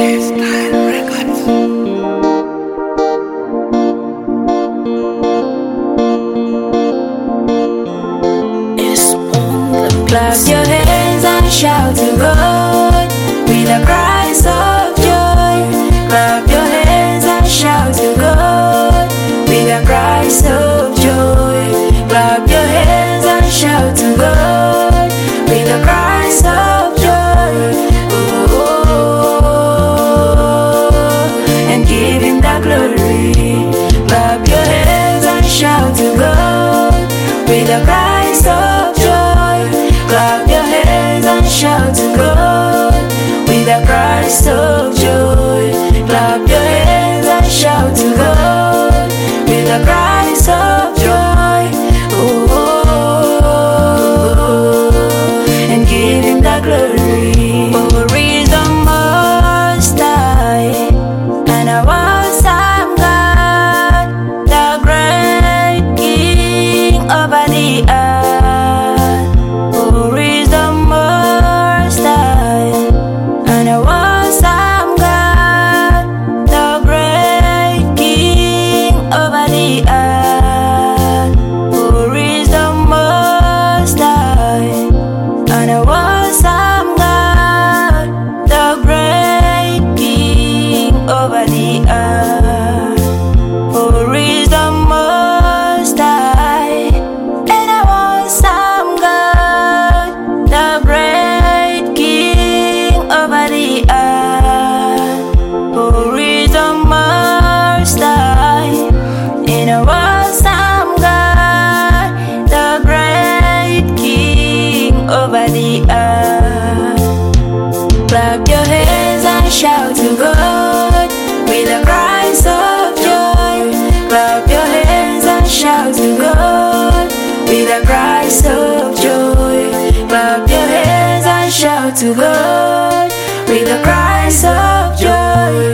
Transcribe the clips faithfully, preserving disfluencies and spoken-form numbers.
Clap your hands and shout to God with a cries of joy. Clap your hands and shout to God with a cries of joy. Clap your hands and shout to God with a cries of joy. Oh, and give Him the glory. Clap your hands and shout to God with a cries of joy. Clap your hands and shout to God with a cries of joy. Clap your hands and shout to God with a cries of joy. Oh, and give Him the glory. For He is the Most High and our awesome God, the great King over the earth. Over the earth, for He is the Most High and our awesome God, the great King over the earth. For He is the Most High and our awesome God, the great King over the earth. Clap your hands and shout to God with a cries of joy. Clap your hands and shout to God with a cries of joy. Clap your hands and shout to God with a cries of joy.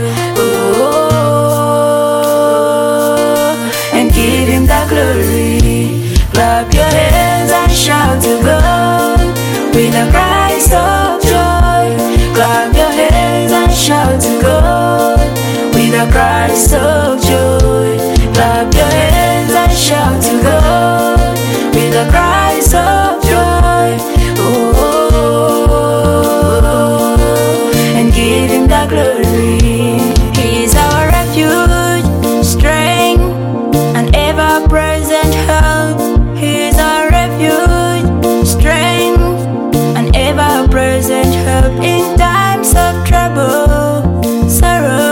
Oh, and give Him the glory. Clap your hands and shout to God with a cries of joy. Clap your hands and shout to God with a cries of joy. Clap your hands and shout to God with a cries of joy. Oh, and give Him the glory. He is our refuge, strength, and ever-present help. He is our refuge, strength, and ever-present help in times of trouble, sorrow.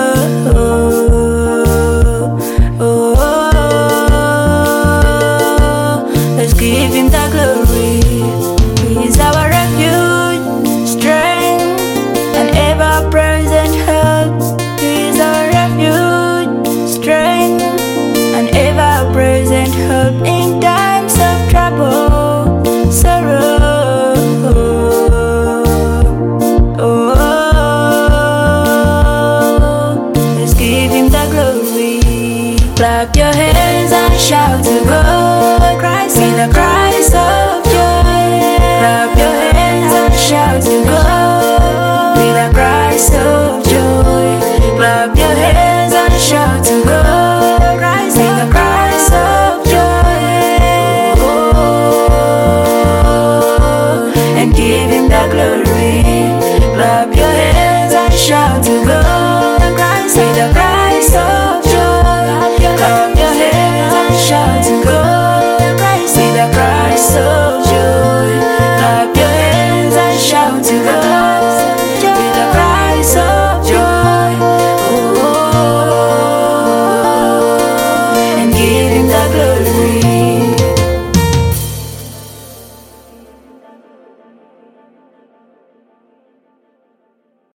Give Him the glory. He is our refuge, strength, and ever-present help. He is our refuge, strength, and ever-present help in times of trouble, sorrow. Oh, let's give Him the glory. Clap your hands and shout to God, Christ in the cries of joy. Clap your hands and shout to God with a cries of joy. Clap your hands and shout to God, Christ in the cries of joy. Oh, and give Him the glory. Clap your hands and shout to God, Christ in the cries of joy.